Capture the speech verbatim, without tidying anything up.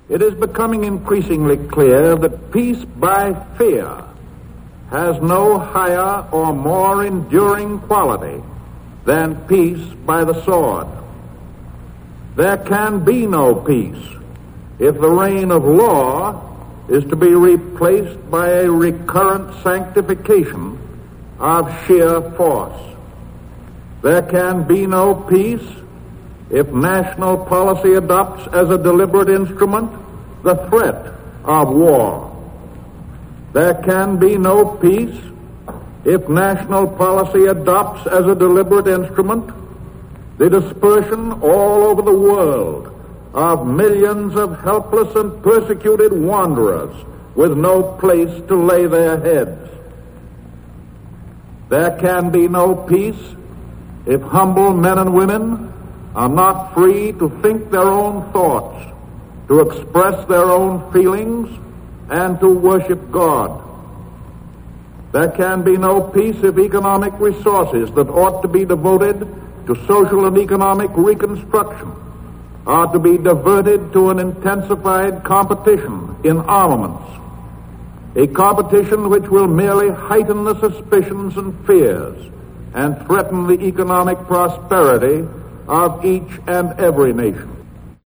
It is becoming increasingly clear that peace by fear has no higher or more enduring quality than peace by the sword. There can be no peace if the reign of law is to be replaced by a recurrent sanctification of sheer force. There can be no peace if national policy adopts as a deliberate instrument the threat of war. There can be no peace if national policy adopts as a deliberate instrument the dispersion all over the world of millions of helpless and persecuted wanderers with no place to lay their heads. There can be no peace if humble men and women are not free to think their own thoughts, to express their own feelings, and to worship God. There can be no peace if economic resources that ought to be devoted to social and economic reconstruction are to be diverted to an intensified competition in armaments, a competition which will merely heighten the suspicions and fears and threaten the economic prosperity of each and every nation.